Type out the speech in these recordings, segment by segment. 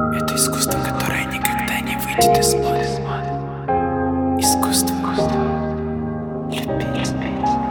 Это искусство, которое никогда не выйдет из моды. Искусство любить.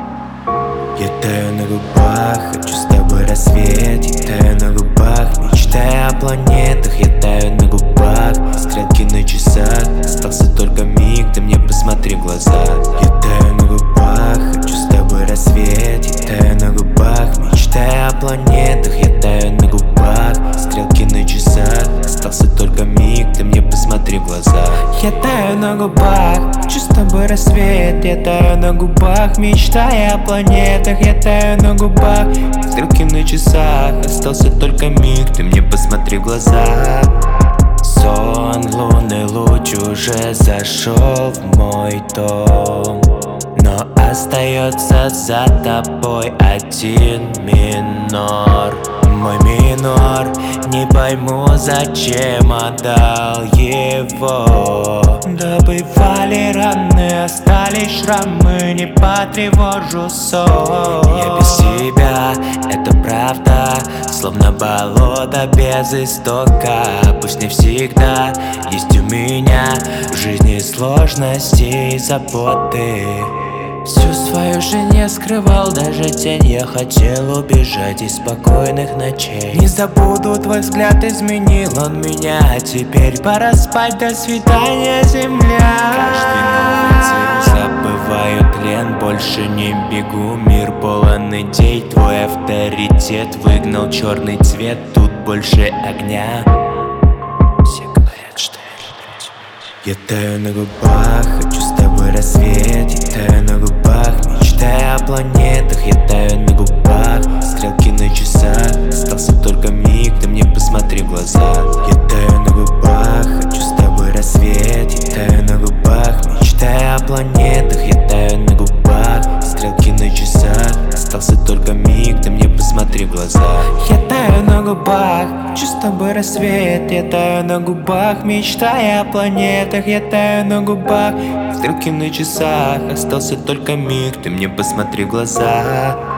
Я таю на губах, хочу с тобой рассвет. Я таю на губах, мечтая о планетах. Я таю на губах, стрелки на часах. Остался только миг, ты мне посмотри в глаза. Я таю на губах, хочу с тобой рассвет. Я таю на губах, мечтая о планетах. Я таю на губах, стрелки на часах. Остался только миг, ты мне посмотри в глаза. Я таю на губах, хочу с тобой рассвет. Я таю на губах, мечтая о планетах. Я таю на губах, стрелки на часах. Остался только миг, ты мне посмотри в глаза. Сон, лунный луч уже зашел в мой дом, но остается за тобой один минор. Мой минор, не пойму, зачем отдал его. Добывали раны, остались шрамы, не потревожу сон. Я без тебя, это правда, словно болото без истока. Пусть не всегда есть у меня в жизни сложности и заботы. Всю свою жизнь я скрывал, даже тень. Я хотел убежать из спокойных ночей. Не забуду, твой взгляд изменил он меня. А теперь пора спать, до свидания, земля. Каждый новый день забываю тлен, больше не бегу. Мир полон идей, твой авторитет выгнал черный цвет. Тут больше огня. Все говорят, что я таю на губах, хочу с тобой рассвет. Я таю на губах, мечтая о планетах. Я таю на губах, стрелки на часах. Остался только миг, ты мне посмотри в глаза. Я таю на губах, хочу с тобой рассвет. Я таю на губах, мечтая о планетах. Я таю на губах, стрелки на часах. Остался только миг, ты мне посмотри в глаза. Я таю на губах, хочу с тобой рассвет. Я таю на губах, мечтая о планетах. Я таю на губах, стрелки на часах. Остался только миг, ты мне посмотри в глаза.